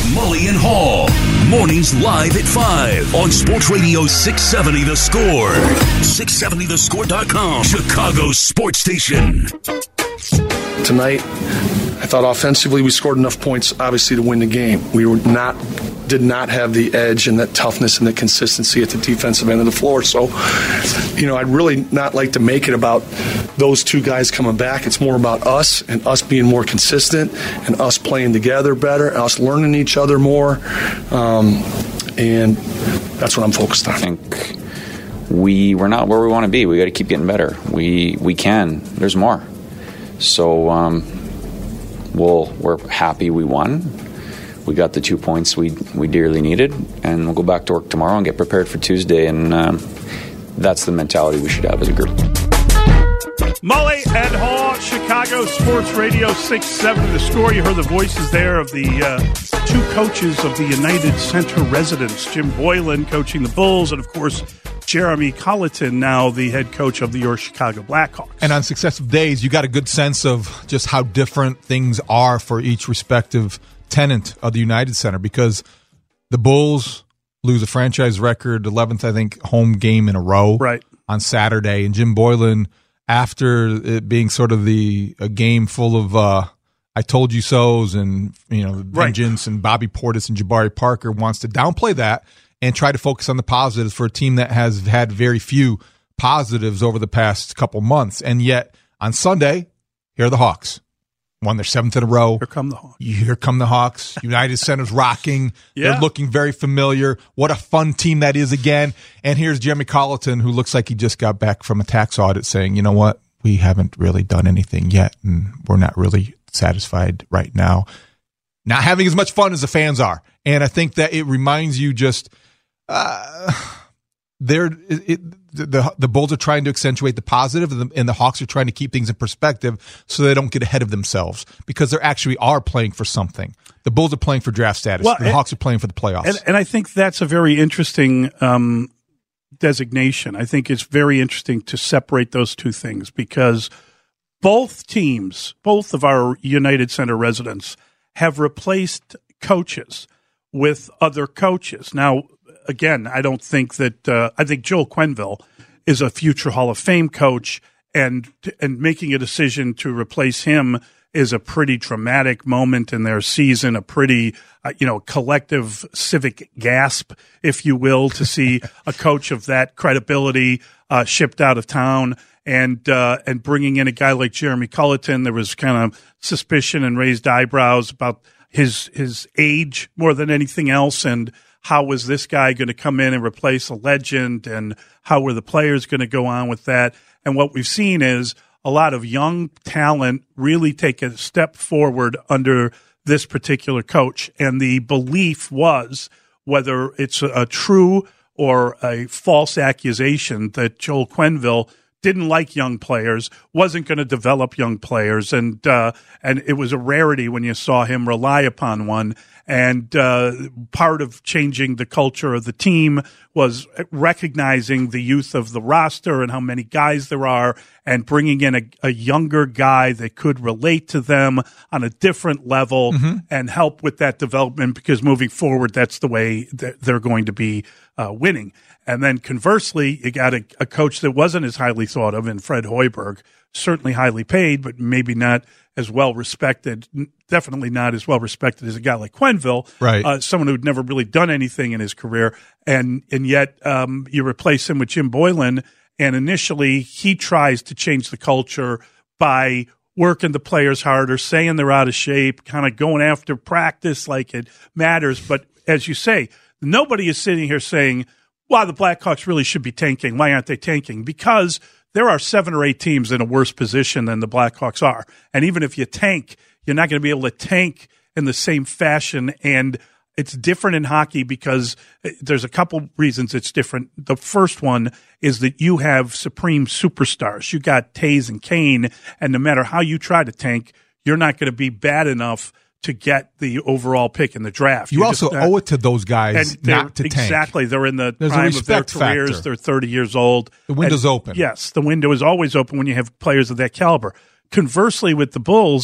Mully and Hall. Mornings live at 5 on Sports Radio 670 The Score. 670thescore.com. Chicago's sports station. Tonight, I thought offensively we scored enough points, obviously, to win the game. We did not have the edge and that toughness and the consistency at the defensive end of the floor. So, I'd really not like to make it about those two guys coming back. It's more about us and us being more consistent and us playing together better, us learning each other more. And that's what I'm focused on. I think we're not where we want to be. We got to keep getting better. We can. There's more. So we're happy we won. We got the 2 points we dearly needed, and we'll go back to work tomorrow and get prepared for Tuesday. And that's the mentality we should have as a group. Mully and Hall, Chicago Sports Radio 670 The Score. You heard the voices there of the two coaches of the United Center residents, Jim Boylan coaching the Bulls, and, of course, Jeremy Colleton, now the head coach of your Chicago Blackhawks. And on successive days, you got a good sense of just how different things are for each respective tenant of the United Center, because the Bulls lose a franchise record, 11th, I think, home game in a row on Saturday. And Jim Boylan, after it being sort of a game full of I told you so's and vengeance and Bobby Portis and Jabari Parker, wants to downplay that and try to focus on the positives for a team that has had very few positives over the past couple months. And yet on Sunday, here are the Hawks. Won their 7th in a row. Here come the Hawks. Here come the Hawks. United Center's rocking. Yeah. They're looking very familiar. What a fun team that is again. And here's Jeremy Colleton, who looks like he just got back from a tax audit, saying, you know what? We haven't really done anything yet, and we're not really satisfied right now. Not having as much fun as the fans are. And I think that it reminds you just the Bulls are trying to accentuate the positive, and the Hawks are trying to keep things in perspective so they don't get ahead of themselves, because they actually are playing for something. The Bulls are playing for draft status. The Hawks are playing for the playoffs. And I think that's a very interesting designation. I think it's very interesting to separate those two things, because both teams, both of our United Center residents, have replaced coaches with other coaches. Now, again, I don't think that I think Joel Quenneville is a future Hall of Fame coach, and making a decision to replace him is a pretty dramatic moment in their season, a pretty collective civic gasp, if you will, to see a coach of that credibility shipped out of town. And bringing in a guy like Jeremy Colleton, there was kind of suspicion and raised eyebrows about his age more than anything else, and how was this guy going to come in and replace a legend, and how were the players going to go on with that? And what we've seen is a lot of young talent really take a step forward under this particular coach. And the belief was, whether it's a true or a false accusation, that Joel Quenneville didn't like young players, wasn't going to develop young players, and it was a rarity when you saw him rely upon one. And part of changing the culture of the team was recognizing the youth of the roster and how many guys there are, and bringing in a younger guy that could relate to them on a different level and help with that development, because moving forward, that's the way that they're going to be winning. And then conversely, you got a coach that wasn't as highly thought of in Fred Hoiberg, certainly highly paid, but maybe not as well respected, definitely not as well respected as a guy like Quenneville, right? Someone who'd never really done anything in his career. And yet you replace him with Jim Boylan, and initially he tries to change the culture by working the players harder, saying they're out of shape, kind of going after practice like it matters. But as you say, nobody is sitting here saying, wow, the Blackhawks really should be tanking. Why aren't they tanking? Because there are 7 or 8 teams in a worse position than the Blackhawks are. And even if you tank, you're not going to be able to tank in the same fashion. And it's different in hockey because there's a couple reasons it's different. The first one is that you have supreme superstars. You got Taves and Kane, and no matter how you try to tank, you're not going to be bad enough to get the overall pick in the draft. You also owe it to those guys not to tank. Exactly. They're in the prime of their careers. Factor. They're 30 years old. The window's open. Yes, the window is always open when you have players of that caliber. Conversely, with the Bulls,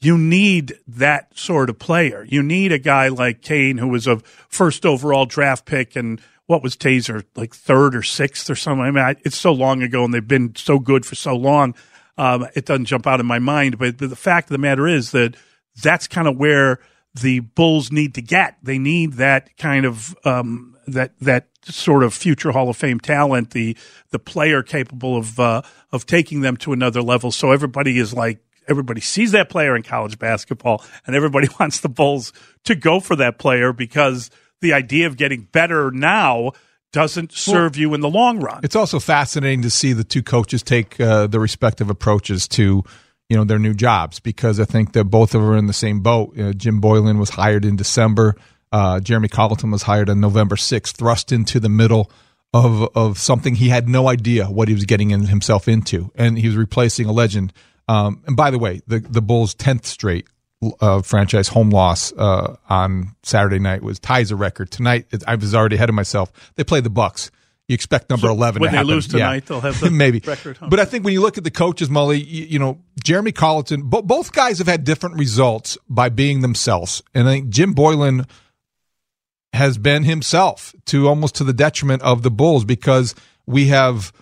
you need that sort of player. You need a guy like Kane, who was a first overall draft pick, and what was Taser, like third or sixth or something? I mean, it's so long ago, and they've been so good for so long. It doesn't jump out in my mind. But the fact of the matter is that that's kind of where the Bulls need to get. They need that kind of that sort of future Hall of Fame talent, the player capable of taking them to another level. So everybody sees that player in college basketball, and everybody wants the Bulls to go for that player, because the idea of getting better now doesn't serve you in the long run. It's also fascinating to see the two coaches take their respective approaches to their new jobs, because I think that both of them are in the same boat. Jim Boylen was hired in December. Jeremy Colleton was hired on November 6th, thrust into the middle of something he had no idea what he was getting himself into, and he was replacing a legend. And by the way, the Bulls' 10th straight franchise home loss on Saturday night ties a record. Tonight, I was already ahead of myself. They play the Bucks. You expect number 11 when to happen. When they lose tonight, they'll have the maybe record home. But I think when you look at the coaches, Mully, Jeremy Colleton, both guys have had different results by being themselves. And I think Jim Boylen has been himself almost to the detriment of the Bulls, because we have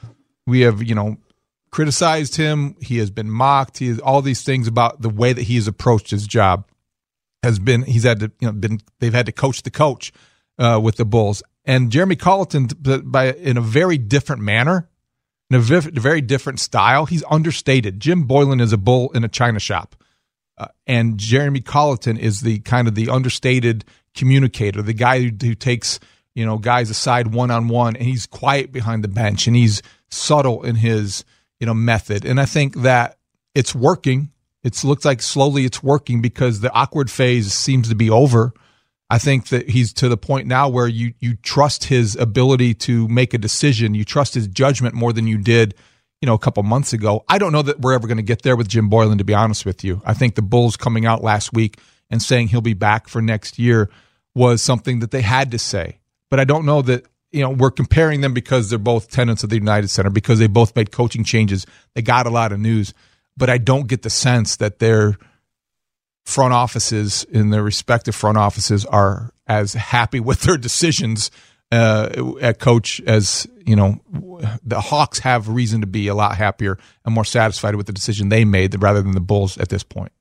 criticized him. He has been mocked. He has all these things about the way that he has approached his job. They've had to coach the coach with the Bulls. And Jeremy Colleton, in a very different manner, in a very different style, he's understated. Jim Boylen is a bull in a china shop, and Jeremy Colleton is the kind of the understated communicator, the guy who takes guys aside one-on-one, and he's quiet behind the bench, and he's subtle in his method. And I think that it's working. It looks like slowly it's working, because the awkward phase seems to be over. I think that he's to the point now where you trust his ability to make a decision. You trust his judgment more than you did, a couple months ago. I don't know that we're ever going to get there with Jim Boylen, to be honest with you. I think the Bulls coming out last week and saying he'll be back for next year was something that they had to say. But I don't know that, we're comparing them because they're both tenants of the United Center, because they both made coaching changes. They got a lot of news. But I don't get the sense that their front offices in their respective front offices are as happy with their decisions at coach as, the Hawks have reason to be a lot happier and more satisfied with the decision they made rather than the Bulls at this point.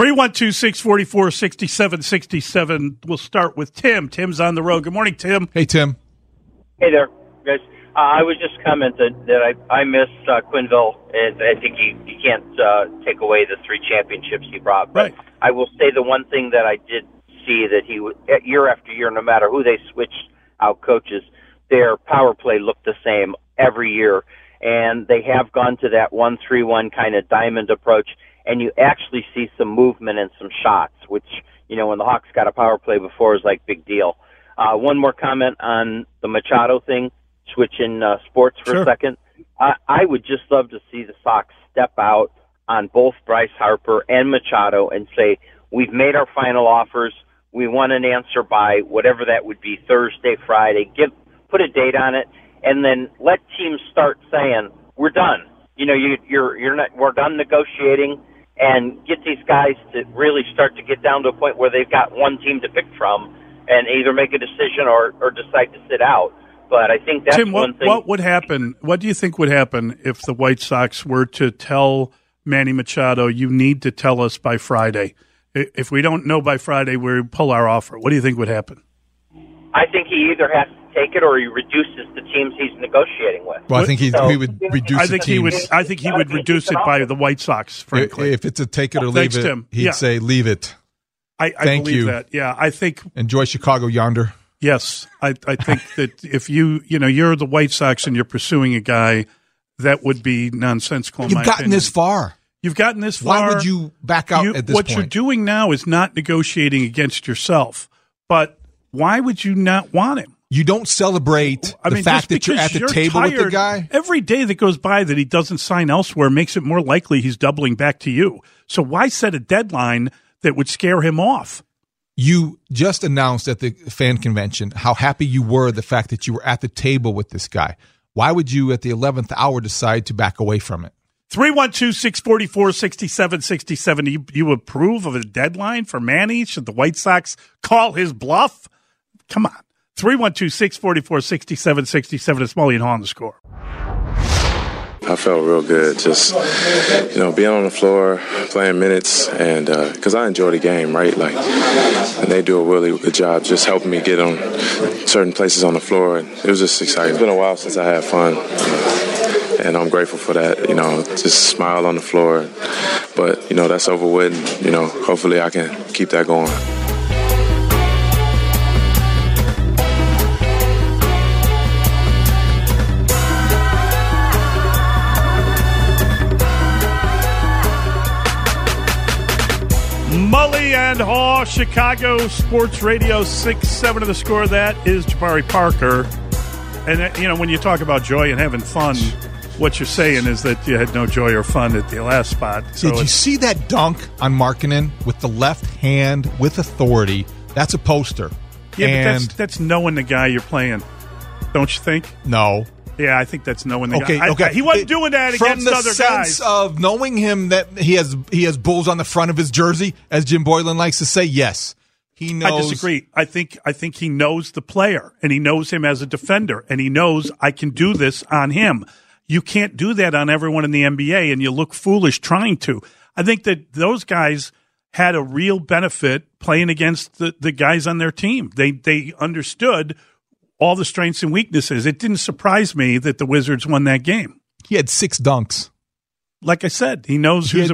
312-644-6767. We'll start with Tim. Tim's on the road. Good morning, Tim. Hey, Tim. Hey there, guys. I was just commenting that I miss Quenneville, and I think you can't take away the 3 championships he brought. But right. I will say the one thing that I did see that he would, year after year, no matter who they switched out coaches, their power play looked the same every year. And they have gone to that 1-3-1 kind of diamond approach, and you actually see some movement and some shots, which, when the Hawks got a power play before was like big deal. One more comment on the Machado thing, switching sports for a second. I would just love to see the Sox step out on both Bryce Harper and Machado and say, we've made our final offers. We want an answer by whatever that would be, Thursday, Friday. Put a date on it, and then let teams start saying, we're done. You're not. We're done negotiating, and get these guys to really start to get down to a point where they've got one team to pick from and either make a decision or decide to sit out. But I think that's Tim, one thing. What would happen? What do you think would happen if the White Sox were to tell Manny Machado, you need to tell us by Friday? If we don't know by Friday, we pull our offer. What do you think would happen? I think he either has to take it or he reduces the teams he's negotiating with. Well, I think he would reduce the teams. I think he would reduce it by the White Sox, frankly. If it's a take it or leave it, Tim. He'd say leave it. I Thank believe you. that. Yeah, I think. Enjoy Chicago yonder. Yes, I think that if you're the White Sox and you're pursuing a guy, that would be nonsensical. You've gotten this far. You've gotten this far. Why would you back out at this point? What you're doing now is not negotiating against yourself. But why would you not want him? You don't celebrate the fact that you're at the table with the guy? Every day that goes by that he doesn't sign elsewhere makes it more likely he's doubling back to you. So why set a deadline that would scare him off? You just announced at the fan convention how happy you were the fact that you were at the table with this guy. Why would you at the 11th hour decide to back away from it? 312-644-6767. You approve of a deadline for Manny? Should the White Sox call his bluff? Come on. 312-644-6767. It's Mully and Haw on The Score. I felt real good, just, being on the floor, playing minutes, and because I enjoy the game, right? And they do a really good job just helping me get on certain places on the floor, and it was just exciting. It's been a while since I had fun, and I'm grateful for that, just smile on the floor. But, that's over with, and, hopefully I can keep that going. Mully and Haw, Chicago Sports Radio 6-7 of The Score. That is Jabari Parker. And, when you talk about joy and having fun, what you're saying is that you had no joy or fun at the last spot. So did you see that dunk on Markkanen with the left hand with authority? That's a poster. Yeah, but that's knowing the guy you're playing, don't you think? No. Yeah, I think that's knowing the guy. Okay. He wasn't doing that against other guys. From the sense of knowing him that he has bulls on the front of his jersey, as Jim Boylan likes to say, yes. He knows. I disagree. I think he knows the player, and he knows him as a defender, and he knows I can do this on him. You can't do that on everyone in the NBA, and you look foolish trying to. I think that those guys had a real benefit playing against the guys on their team. They understood all the strengths and weaknesses. It didn't surprise me that the Wizards won that game. He had 6 dunks. Like I said, he knows who's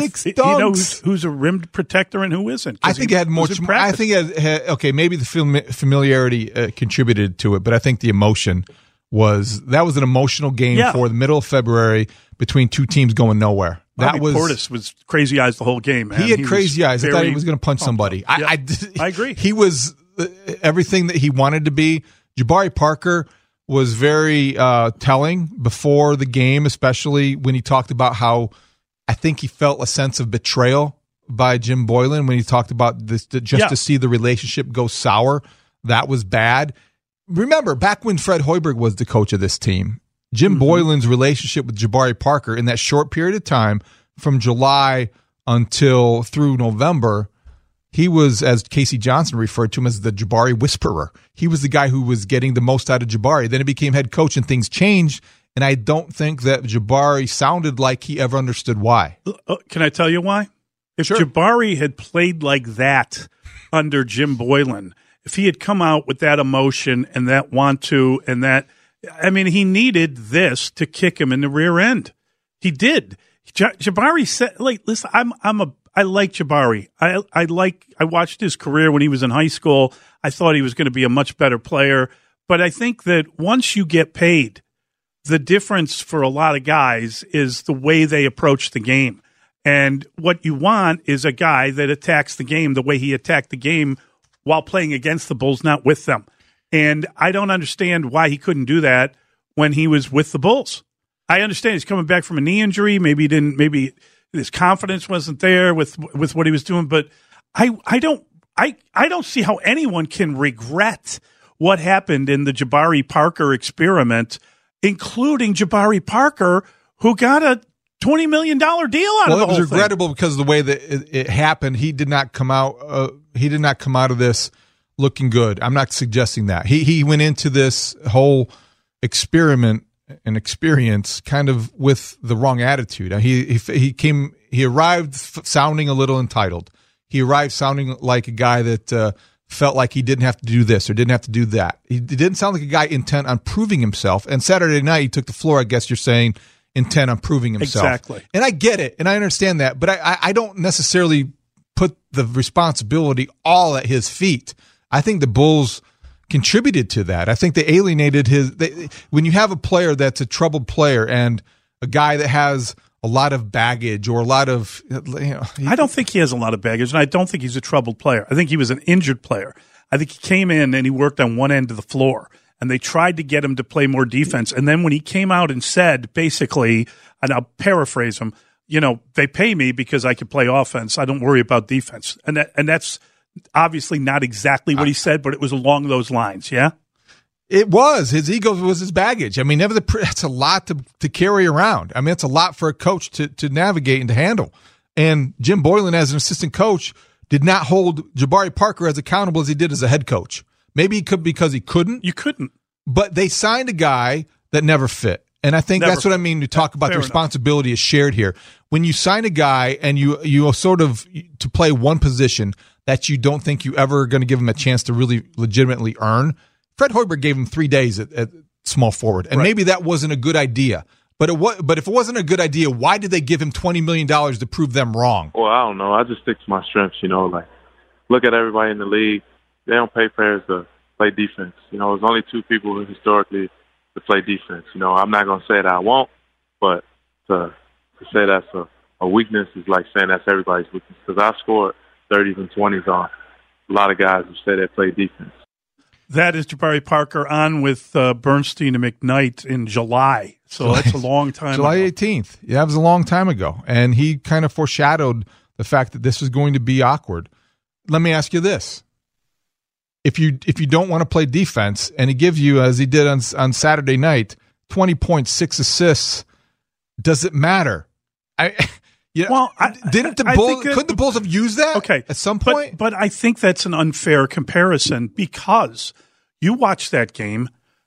a rimmed protector and who isn't. I think it had more. I think it had, maybe the familiarity contributed to it, but I think the emotion was an emotional game for the middle of February between two teams going nowhere. Portis was crazy eyes the whole game. Man. He had crazy eyes. I thought he was going to punch somebody. I agree. He was everything that he wanted to be. Jabari Parker was very telling before the game, especially when he talked about how I think he felt a sense of betrayal by Jim Boylan when he talked about this, to see the relationship go sour. That was bad. Remember, back when Fred Hoiberg was the coach of this team, Jim Boylan's relationship with Jabari Parker in that short period of time from July until through November, he was, as Casey Johnson referred to him, as the Jabari whisperer. He was the guy who was getting the most out of Jabari. Then he became head coach and things changed, and I don't think that Jabari sounded like he ever understood why. Can I tell you why? If Jabari had played like that under Jim Boylan, if he had come out with that emotion and that want to and that, he needed this to kick him in the rear end. He did. Jabari said, listen, I like Jabari. I watched his career when he was in high school. I thought he was going to be a much better player. But I think that once you get paid, the difference for a lot of guys is the way they approach the game. And what you want is a guy that attacks the game the way he attacked the game while playing against the Bulls, not with them. And I don't understand why he couldn't do that when he was with the Bulls. I understand he's coming back from a knee injury. Maybe his confidence wasn't there with what he was doing, but I don't see how anyone can regret what happened in the Jabari Parker experiment, including Jabari Parker, who got a $20 million deal out of the whole thing. Well, it was regrettable because of the way that it happened. He did not come out. He did not come out of this looking good. I'm not suggesting that. He went into this whole experiment and experience kind of with the wrong attitude. He arrived sounding a little entitled. He arrived sounding like a guy that felt like he didn't have to do this or didn't have to do that. He didn't sound like a guy intent on proving himself. And Saturday night, he took the floor, I guess you're saying, intent on proving himself. Exactly. And I get it, and I understand that, but I don't necessarily put the responsibility all at his feet. I think the Bulls contributed to that. I think they alienated when you have a player that's a troubled player and a guy that has a lot of baggage or a lot of, I don't think he has a lot of baggage, and I don't think he's a troubled player. I think he was an injured player. I think he came in and he worked on one end of the floor, and they tried to get him to play more defense. And then when he came out and said, basically, and I'll paraphrase him, they pay me because I can play offense. I don't worry about defense. And that's obviously not exactly what he said, but it was along those lines, yeah? It was. His ego was his baggage. I mean, that's a lot to carry around. I mean, it's a lot for a coach to navigate and to handle. And Jim Boylen, as an assistant coach, did not hold Jabari Parker as accountable as he did as a head coach. Maybe he could because he couldn't. You couldn't. But they signed a guy that never fit. And I think that's what I mean to talk about the responsibility is shared here. When you sign a guy and you sort of to play one position that you don't think you ever going to give him a chance to really legitimately earn, Fred Hoiberg gave him 3 days at small forward. And maybe that wasn't a good idea. But if it wasn't a good idea, why did they give him $20 million to prove them wrong? Well, I don't know. I just stick to my strengths, like look at everybody in the league. They don't pay players to play defense. There's only 2 people historically to play defense. I'm not going to say that I won't, but to say that's a weakness is like saying that's everybody's weakness. Because I scored 30s and 20s on a lot of guys who say they play defense. That is Jabari Parker on with Bernstein and McKnight in July. So that's a long time July ago. 18th. Yeah, that was a long time ago. And he kind of foreshadowed the fact that this was going to be awkward. Let me ask you this. If you don't want to play defense and he gives you, as he did on Saturday night, 20 points, 6 assists, does it matter? Couldn't the Bulls have used that at some point? But I think that's an unfair comparison because you watch that game.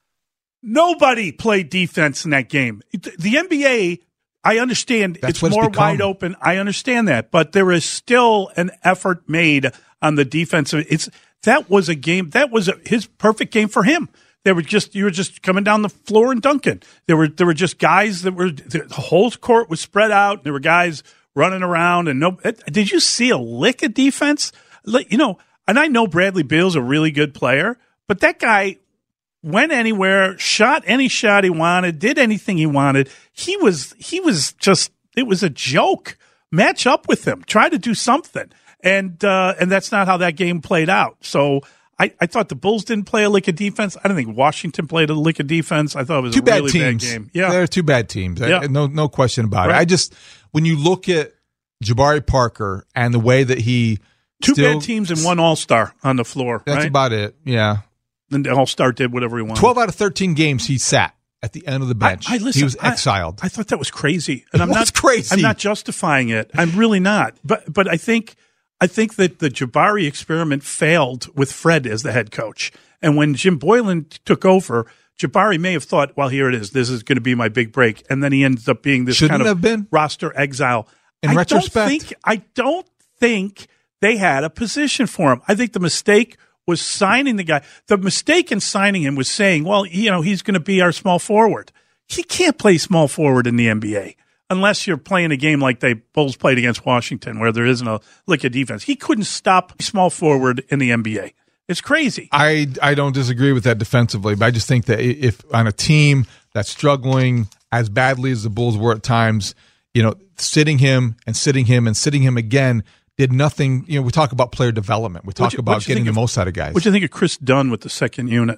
Nobody played defense in that game. The NBA, I understand it's more wide open. I understand that. But there is still an effort made on the defensive. That was a game. That was his perfect game for him. You were just coming down the floor and dunking. There were just guys the whole court was spread out. There were guys running around did you see a lick of defense? And I know Bradley Beal's a really good player, but that guy went anywhere, shot any shot he wanted, did anything he wanted. He was just, it was a joke. Match up with him. Try to do something. And that's not how that game played out. So I thought the Bulls didn't play a lick of defense. I don't think Washington played a lick of defense. I thought it was bad game. Yeah. They're 2 bad teams. Yeah. No question about it. When you look at Jabari Parker and the way that he 2 bad teams and 1 All-Star on the floor. That's about it. Yeah. And the All-Star did whatever he wanted. 12 out of 13 games he sat at the end of the bench. He was exiled. I thought that was crazy. And crazy. I'm not justifying it. I'm really not. But I think that the Jabari experiment failed with Fred as the head coach. And when Jim Boylen took over, Jabari may have thought, well, here it is. This is going to be my big break. And then he ends up being this roster exile. In retrospect. I don't think they had a position for him. I think the mistake was signing the guy. The mistake in signing him was saying, well, he's going to be our small forward. He can't play small forward in the NBA. Unless you're playing a game like the Bulls played against Washington where there isn't a lick of defense. He couldn't stop small forward in the NBA. It's crazy. I don't disagree with that defensively, but I just think that if on a team that's struggling as badly as the Bulls were at times, sitting him and sitting him and sitting him again did nothing. We talk about player development. We talk about getting the most out of guys. What do you think of Chris Dunn with the second unit?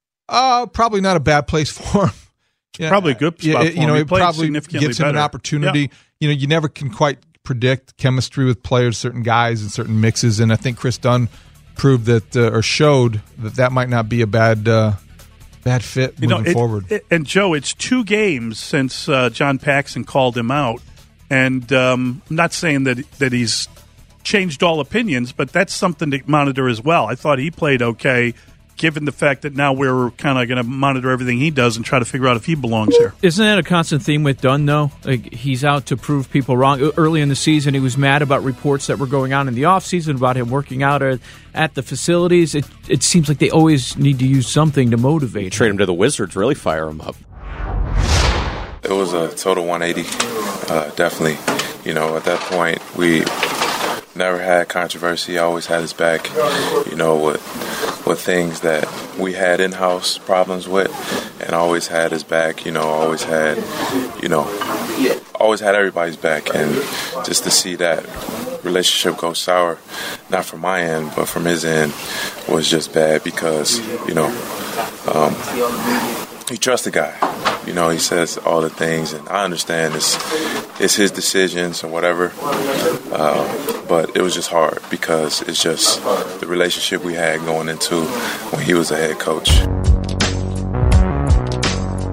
Probably not a bad place for him. Probably a good spot for him. It probably gives him an opportunity. Yeah. You never can quite predict chemistry with players, certain guys and certain mixes, and I think Chris Dunn proved that or showed that might not be a bad fit moving forward. And Joe, it's 2 games since John Paxson called him out, and I'm not saying that he's changed all opinions, but that's something to monitor as well. I thought he played okay, given the fact that now we're kind of going to monitor everything he does and try to figure out if he belongs here. Isn't that a constant theme with Dunn, though? Like, he's out to prove people wrong. Early in the season, he was mad about reports that were going on in the offseason about him working out at the facilities. It seems like they always need to use something to motivate Trade him to the Wizards, really fire him up. It was a total 180, definitely. At that point, we never had controversy. I always had his back, with things that we had in-house problems with, and always had his back, always had everybody's back. And just to see that relationship go sour, not from my end, but from his end, was just bad because, he trusts the guy. He says all the things, and I understand it's his decisions or whatever. But it was just hard because it's just the relationship we had going into when he was a head coach.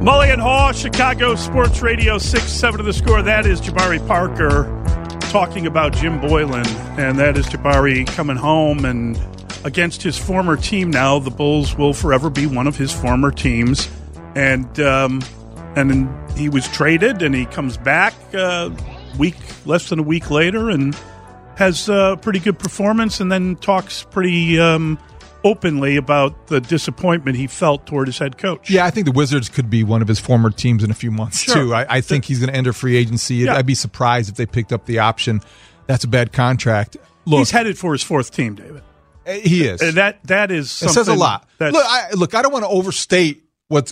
Mully and Haw, Chicago Sports Radio 6-7 to the score. That is Jabari Parker talking about Jim Boylen, and that is Jabari coming home and against his former team now. The Bulls will forever be one of his former teams, and he was traded, and he comes back less than a week later and has a pretty good performance, and then talks pretty openly about the disappointment he felt toward his head coach. Yeah, I think the Wizards could be one of his former teams in a few months, too. I think he's going to enter free agency. Yeah. I'd be surprised if they picked up the option. That's a bad contract. Look, he's headed for his fourth team, David. He is. And that is something. It says a lot. Look, I don't want to overstate what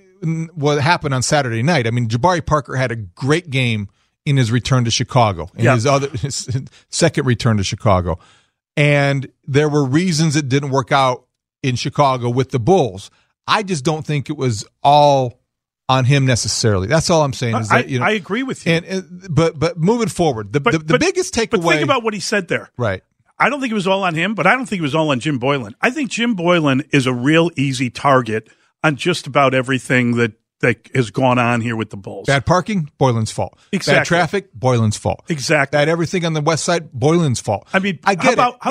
happened on Saturday night. I mean, Jabari Parker had a great game in his return to Chicago, his second return to Chicago. And there were reasons it didn't work out in Chicago with the Bulls. I just don't think it was all on him necessarily. That's all I'm saying. Is that, I agree with you. But moving forward, the biggest takeaway. But think about what he said there. Right. I don't think it was all on him, but I don't think it was all on Jim Boylen. I think Jim Boylen is a real easy target on just about everything that has gone on here with the Bulls. Bad parking, Boylen's fault. Exactly. Bad traffic, Boylen's fault. Exactly. Bad everything on the west side, Boylen's fault. I mean, how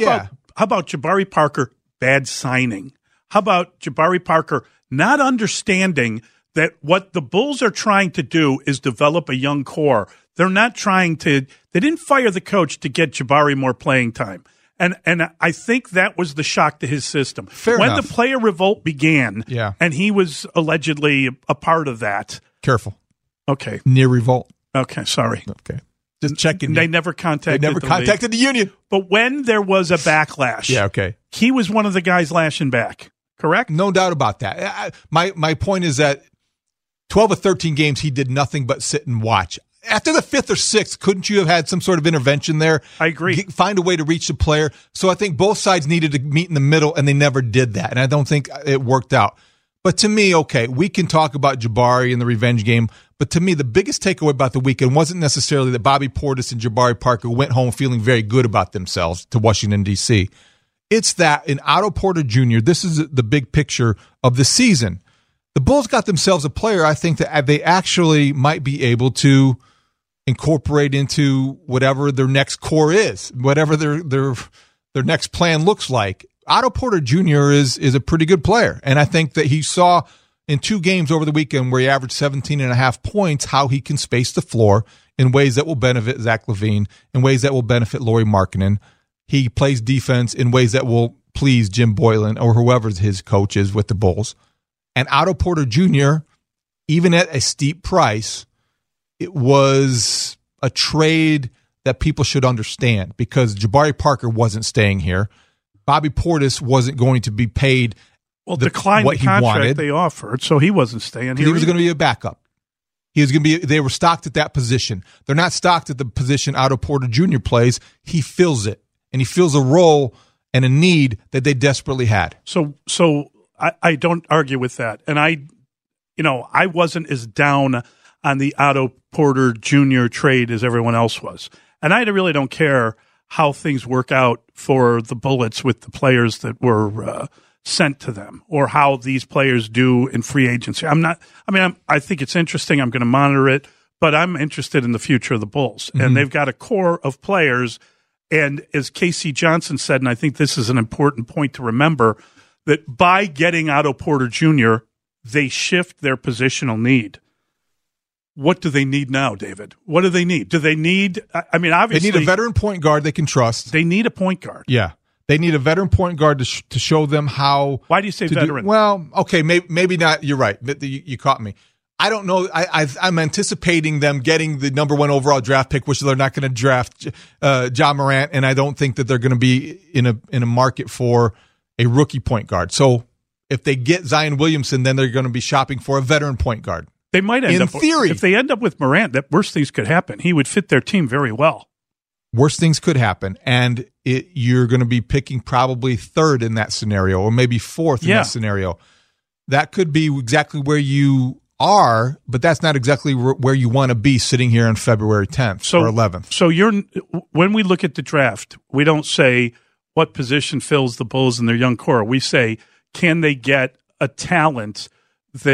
about Jabari Parker, bad signing? How about Jabari Parker not understanding that what the Bulls are trying to do is develop a young core? They're not trying to – they didn't fire the coach to get Jabari more playing time. And I think that was the shock to his system. Fair enough. When the player revolt began, yeah, and he was allegedly a part of that. Careful. Okay. Near revolt. Okay, sorry. Okay. Just checking. They never contacted the union. But when there was a backlash, yeah, okay, he was one of the guys lashing back, correct? No doubt about that. My point is that 12 or 13 games, he did nothing but sit and watch. After the fifth or sixth, couldn't you have had some sort of intervention there? I agree. Find a way to reach the player. So I think both sides needed to meet in the middle, and they never did that. And I don't think it worked out. But to me, okay, we can talk about Jabari and the revenge game, but to me, the biggest takeaway about the weekend wasn't necessarily that Bobby Portis and Jabari Parker went home feeling very good about themselves to Washington, D.C. It's that in Otto Porter Jr., this is the big picture of the season. The Bulls got themselves a player I think that they actually might be able to incorporate into whatever their next core is, whatever their next plan looks like. Otto Porter Jr. is a pretty good player, and I think that he saw in 2 games over the weekend where he averaged 17.5 points how he can space the floor in ways that will benefit Zach LaVine, in ways that will benefit Lauri Markkanen. He plays defense in ways that will please Jim Boylen or whoever his coach is with the Bulls. And Otto Porter Jr., even at a steep price, it was a trade that people should understand because Jabari Parker wasn't staying here. Bobby Portis wasn't going to be paid declined what the contract he wanted. They offered, so he wasn't staying here. He was going to be a backup. He was going to be. They were stocked at that position. They're not stocked at the position Otto Porter Jr. plays. He fills it, and he fills a role and a need that they desperately had. So I don't argue with that, and I wasn't as down on the Otto Porter Jr. trade as everyone else was. And I really don't care how things work out for the Bullets with the players that were sent to them or how these players do in free agency. I think it's interesting. I'm going to monitor it, but I'm interested in the future of the Bulls. Mm-hmm. And they've got a core of players. And as Casey Johnson said, and I think this is an important point to remember, that by getting Otto Porter Jr., they shift their positional need. What do they need now, David? What do they need? Do they need – obviously – they need a veteran point guard they can trust. They need a point guard. Yeah. They need a veteran point guard to show them how – Why do you say veteran? Well, okay, maybe not. You're right. You caught me. I don't know. I'm anticipating them getting the number 1 overall draft pick, which they're not going to draft Ja Morant, and I don't think that they're going to be in a market for a rookie point guard. So if they get Zion Williamson, then they're going to be shopping for a veteran point guard. They might end up, theory, if they end up with Morant, that worst things could happen. He would fit their team very well. Worst things could happen, and you're going to be picking probably 3rd in that scenario, or maybe 4th in that scenario. That could be exactly where you are, but that's not exactly where you want to be sitting here on February 10th or 11th. So when we look at the draft, we don't say what position fills the Bulls in their young core. We say, can they get a talent that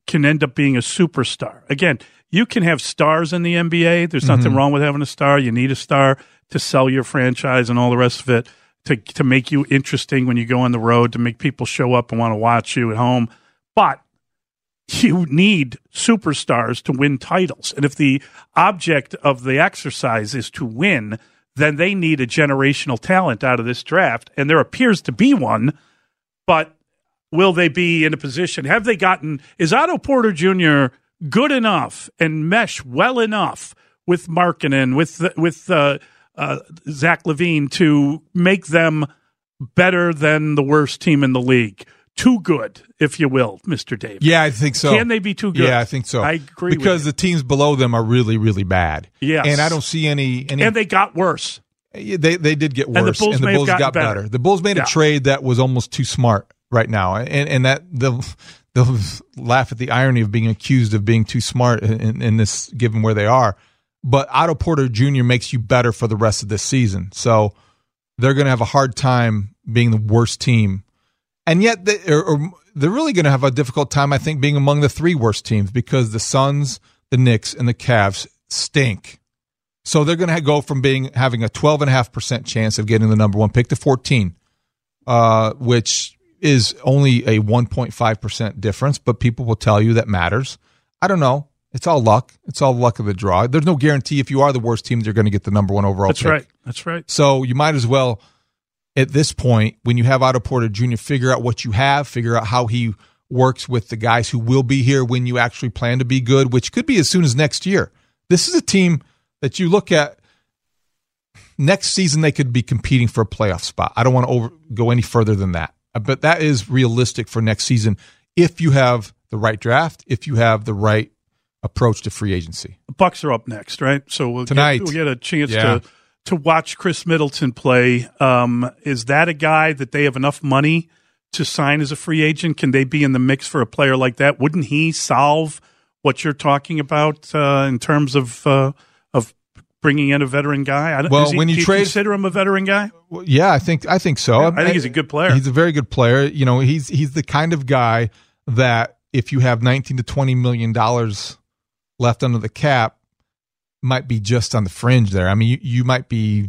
can end up being a superstar. Again, you can have stars in the NBA. There's nothing wrong with having a star. You need a star to sell your franchise and all the rest of it, to make you interesting when you go on the road, to make people show up and want to watch you at home. But you need superstars to win titles. And if the object of the exercise is to win, then they need a generational talent out of this draft. And there appears to be one, but will they be in a position? Is Otto Porter Jr. good enough and mesh well enough with Markkanen, with Zach LaVine to make them better than the worst team in the league? Too good, if you will, Mr. Davis. Yeah, I think so. Can they be too good? Yeah, I think so. I agree because with you. the teams below them are really, really bad. Yes. And I don't see any and they got worse. They did get worse, and the Bulls got better. The Bulls made a trade that was almost too smart right now, and that they'll laugh at the irony of being accused of being too smart in this, given where they are. But Otto Porter Jr. makes you better for the rest of this season, so they're going to have a hard time being the worst team. And yet they're really going to have a difficult time, I think, being among the three worst teams, because the Suns, the Knicks, and the Cavs stink. So they're going to go from having a 12.5% chance of getting the number one pick to 14, which is only a 1.5% difference, but people will tell you that matters. I don't know. It's all luck. It's all luck of the draw. There's no guarantee if you are the worst team, you're going to get the number one overall pick. That's right. So you might as well, at this point, when you have Otto Porter Jr., figure out what you have, figure out how he works with the guys who will be here when you actually plan to be good, which could be as soon as next year. This is a team that you look at next season, they could be competing for a playoff spot. I don't want to go any further than that, but that is realistic for next season if you have the right draft, if you have the right approach to free agency. The Bucks are up next, right? So we'll get a chance to watch Chris Middleton play. Is that a guy that they have enough money to sign as a free agent? Can they be in the mix for a player like that? Wouldn't he solve what you're talking about in terms of bringing in a veteran guy? Do you consider him a veteran guy? Yeah, I think so. Yeah, I think he's a good player. He's a very good player. You know, he's the kind of guy that if you have $19 to $20 million left under the cap, might be just on the fringe there. I mean, you might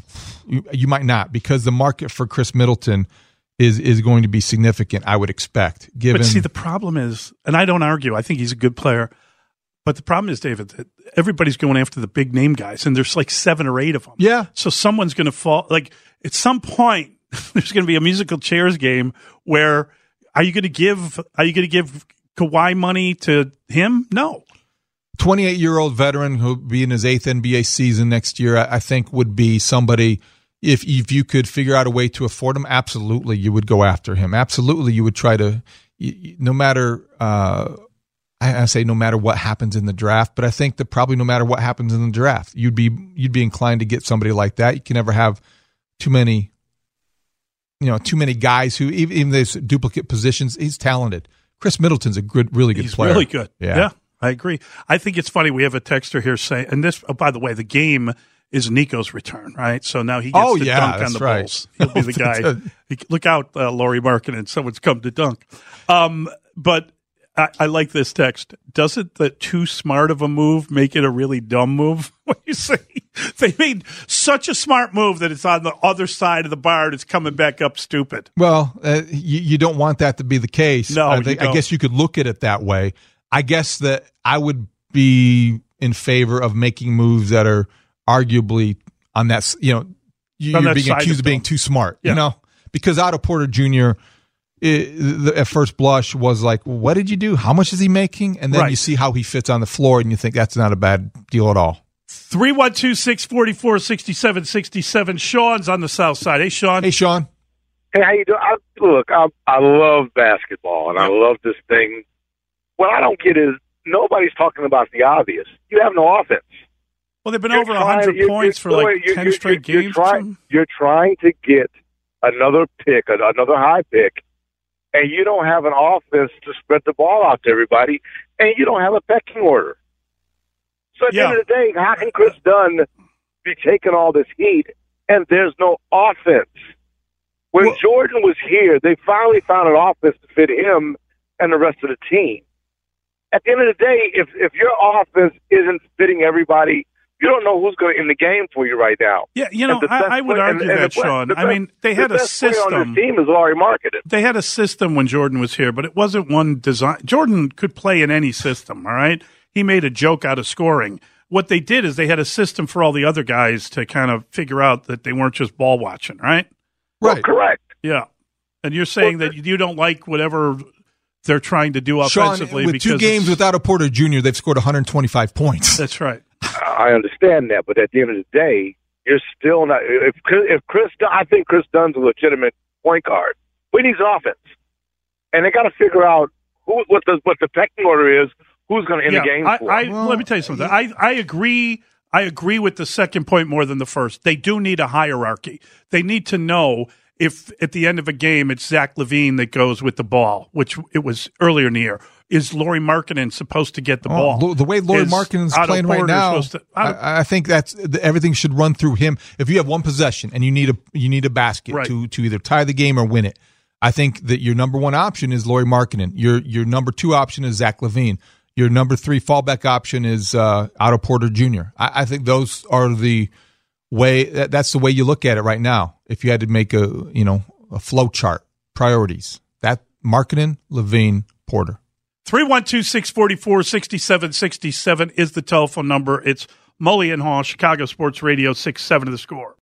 not, because the market for Chris Middleton is going to be significant, I would expect. But see, the problem is, and I don't argue, I think he's a good player, but the problem is, David, that everybody's going after the big name guys, and there's like 7 or 8 of them. Yeah. So someone's going to fall. Like at some point, there's going to be a musical chairs game where are you going to give Kawhi money to him? No. 28-year-old veteran who'll be in his 8th NBA season next year, I think would be somebody, if you could figure out a way to afford him, absolutely you would go after him. Absolutely you would try to, no matter, I say no matter what happens in the draft, but I think that probably no matter what happens in the draft, you'd be inclined to get somebody like that. You can never have too many guys who, even there's duplicate positions. He's talented. Chris Middleton's a really good player. He's really good. Yeah. I agree. I think it's funny. We have a texter here saying, and this, by the way, the game is Nico's return, right? So now he gets to dunk on the Bulls. He'll be the guy. Look out, Lauri Markkanen. Someone's come to dunk. But I like this text. Doesn't the too smart of a move make it a really dumb move? What you say? They made such a smart move that it's on the other side of the bar and it's coming back up stupid. Well, you don't want that to be the case. No, I guess you could look at it that way. I guess that I would be in favor of making moves that are arguably on that, you're being accused of being too smart, because Otto Porter Jr., at first blush was like, what did you do? How much is he making? And then you see how he fits on the floor and you think that's not a bad deal at all. 312-644-6767. Sean's on the south side. Hey, Sean. Hey, Sean. Hey, how you doing? I love basketball, and I love this thing. What I don't get is nobody's talking about the obvious. You have no offense. Well, they've been over 100 points for 10 straight games. You're trying to get another pick, another high pick, and you don't have an offense to spread the ball out to everybody, and you don't have a pecking order. So at the end of the day, how can Chris Dunn be taking all this heat and there's no offense? When Jordan was here, they finally found an offense to fit him and the rest of the team. at the end of the day, if your offense isn't fitting everybody, you don't know who's going to end the game for you right now. Yeah, I would argue that, Sean. I mean, they had a system. On their team is Lauri Markkanen. They had a system when Jordan was here, but it wasn't one design. Jordan could play in any system, all right? He made a joke out of scoring. What they did is they had a system for all the other guys to kind of figure out that they weren't just ball watching, right? Right. Well, correct. Yeah. And you're saying that you don't like whatever they're trying to do offensively. Sean, with 2 games without a Porter Jr., they've scored 125 points. That's right. I understand that, but at the end of the day, you're still not. I think Chris Dunn's a legitimate point guard. We need offense, and they got to figure out what the pecking order is. Who's going to end the game for? Let me tell you something. I agree. I agree with the second point more than the first. They do need a hierarchy. They need to know if at the end of a game it's Zach LaVine that goes with the ball, which it was earlier in the year. Is Lauri Markkanen supposed to get the ball? The way Lauri Markkanen's playing right now, I think that's everything should run through him. If you have one possession and you need a basket to either tie the game or win it, I think that your number one option is Lauri Markkanen. Your number 2 option is Zach LaVine. Your number 3 fallback option is Otto Porter Jr. I think those are the way. That's the way you look at it right now. If you had to make a flow chart, priorities, that Markkanen, LaVine, Porter. 312-644-6767 is the telephone number. It's Mully and Haw, Chicago Sports Radio 670 The Score.